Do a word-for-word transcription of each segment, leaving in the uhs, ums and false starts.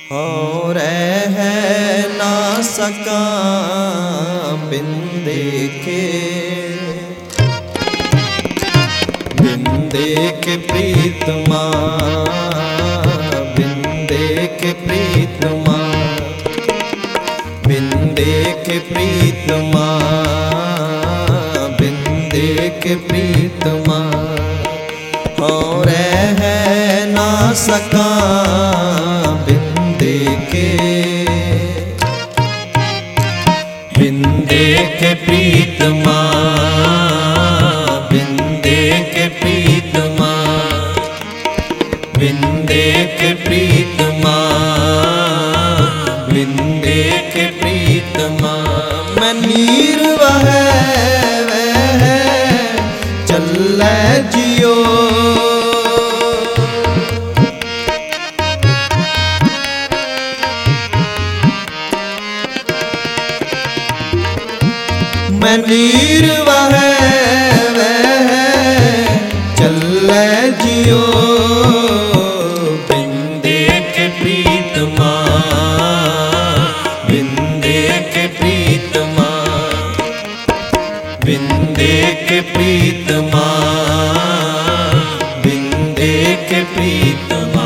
हो रह ना सका बिन देखे, बिन देखे प्रीतमा, बिन देखे प्रीतमा, बिन देखे प्रीतमा, बिन देखे प्रीतमा। हो रह ना सका बिन देखे, बिन देखे प्रीतमा, बिन देखे प्रीतमा, बिन देखे प्रीतमा, बिन देखे प्रीतमा। मैं नीर वह वह चलै जियो, मैं नीर वह वह चलै जियो, बिन देखे प्रीतमा, बिन देखे प्रीतमा, बिन देखे प्रीतमा, बिन देखे प्रीतमा।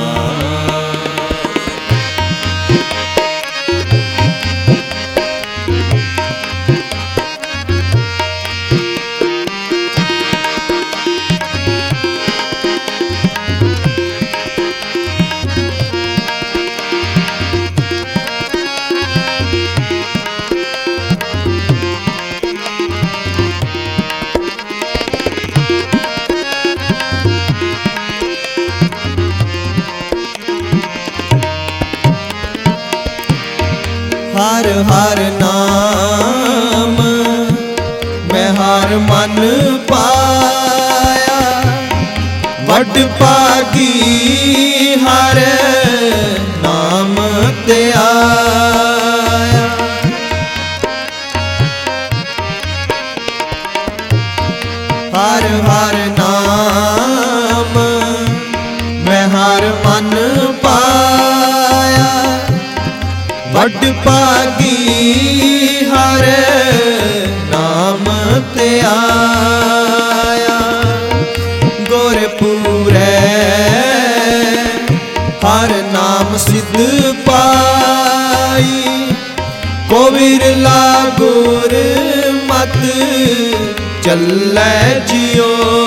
हर हर नाम मैं हर मन पाया, वड पागी हर नाम ते आया। हर हर नाम मैं हर मन पाया, वड पागी हर नाम ते आया। गोरखपुरे हर नाम सिद्ध पाई, कोविर लागुर मत चलै जियो,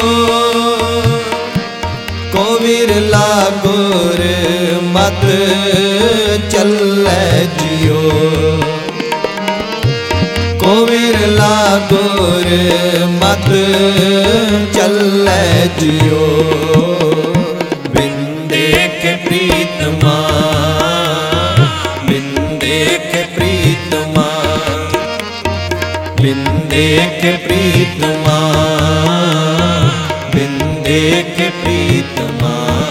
कोविर लागुर मत चलै जियो, कोविर लागुर मत चलै जियो। बिन देखे प्रीतमा, बिन देखे प्रीतमा, बिन देखे प्रीतमा, बिन देखे प्रीतमा।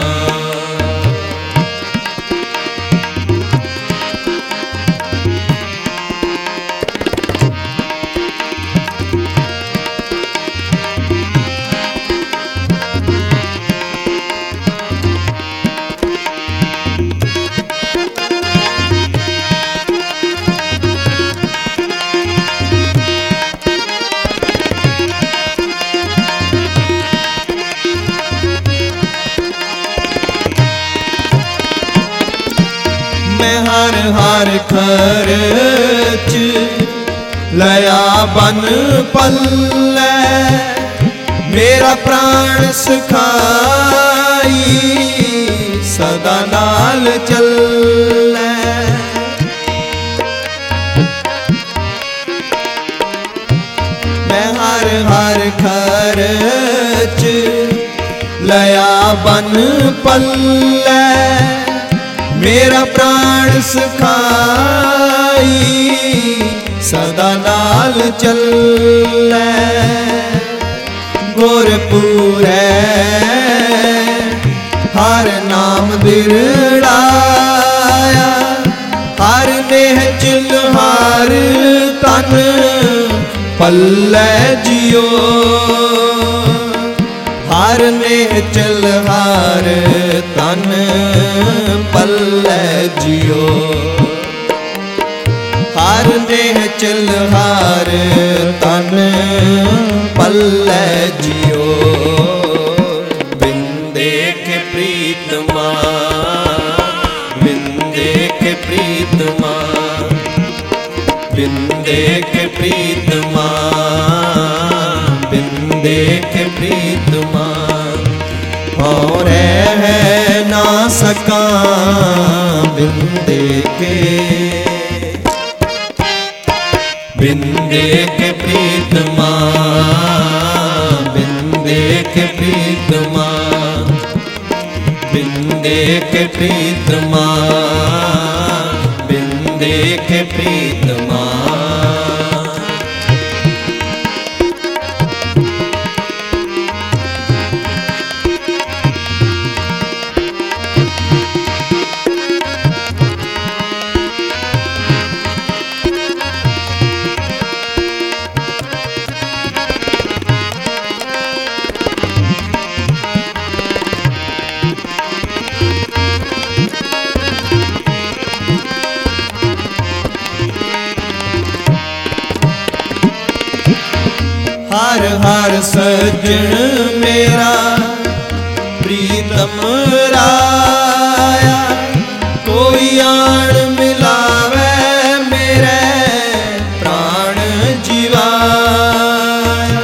मैं हर हर खर्च लया बन पल्लै, मेरा प्राण सखाई सदा नाल चलै। मैं हर हर खर्च लया बन पल्लै, मेरा प्राण सखाई सदा नाल चलै। गोरखपुरे हर नाम दिरड़ाया, हर नेह चिल्हार तन पल्लै जियो, हर हर निहचल हार तन पल्लै जियो। हर निहचल हार तन पल्लै जियो। बिन देखे प्रीतमा बिन देखे प्रीतमा बिन देखे प्रीतमा बिन देखे प्रीतमा और है ना सका बिन देखे बिन देखे प्रीतमा बिन देखे प्रीतमा बिन देखे प्रीतमा बिन देखे प्रीतमा। हर हर सज्जन मेरा प्रीतम राया। कोई आन मिलावे मेरे प्राण जीवाया।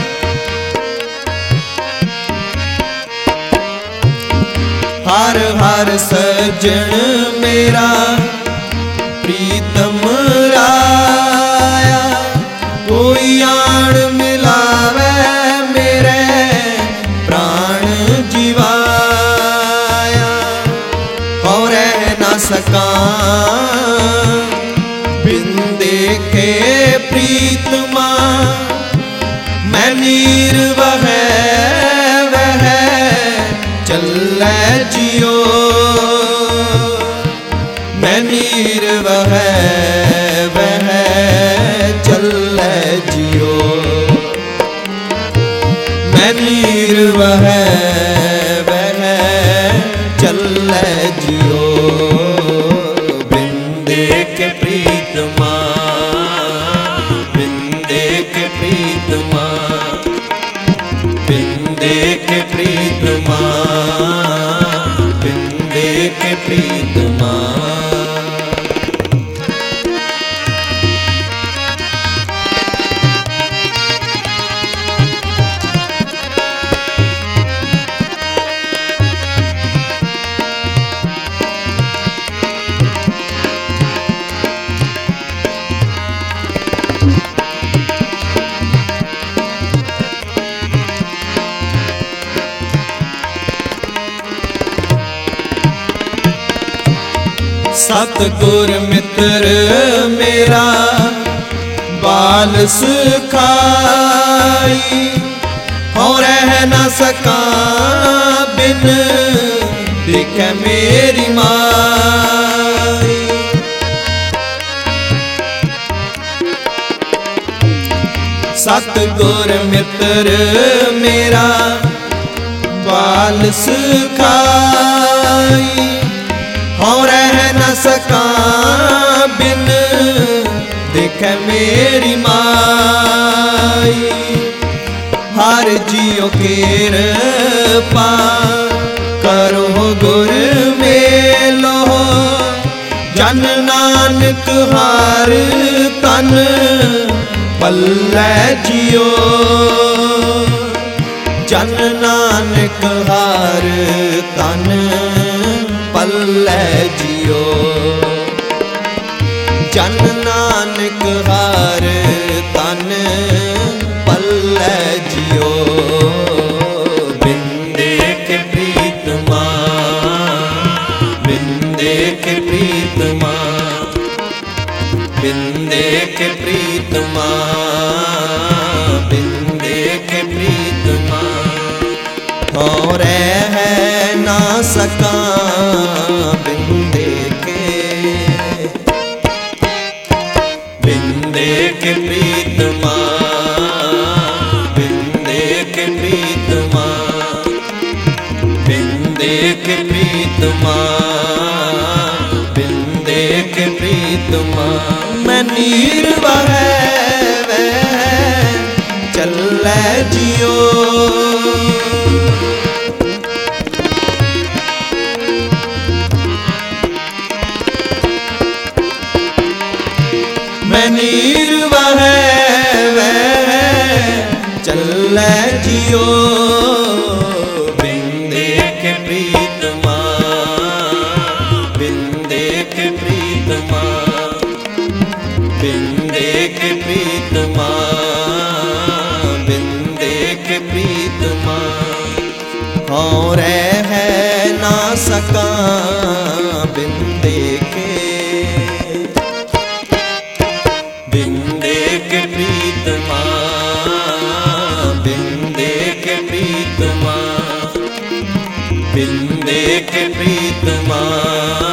हर हर सज्जन मेरा प्रीतम राया। कोई आन मिलावे मेरे प्राण जीवाया। और न सका बिन देखे प्रीतमा मैं नीर वह वह चलै जियो। मैं नीर वह वह चलै जियो। मैं नीर वह वह चलै जियो। बिन देखे प्रीतमा बिन देखे प्रीतमा बिन देखे प्रीतमा बिन देखे प्रीतमा। सतगुर मित्र मेरा बाल सुखाई। और रह न सका बिन देखे मेरी माई। सतगुर मित्र मेरा बाल सुखाई। और रह न सका बिन देखे मेरी माई। हर जियो कृपा करो गुर मेलो। जन नानक हार तन पल्लै जियो। जन नानक हार तन पल्लै जियो। जन नानक हार तन पल्लै जियो। बिन देखे प्रीतमा बिन देखे प्रीतमा बिन देखे प्रीतमा बिन देखे प्रीतमा। और है ना सका बिन देखे बिन देखे प्रीतमा बिन देखे प्रीतमा। बिंदे के प्रीतमा, बिंदे के प्रीतमा। मैं नीर वह वह चलै जियो, मैं नीर वह वह चलै जियो। बिंदे के प्रीतमा, बिंदे के प्रीतमा, बिंदे के प्रीतमा, बिंदे के प्रीतमा। और है ना सका बिंदे के, बिंदे के प्रीतमा, बिंदे के प्रीतमा, बिंदे के प्रीतमा।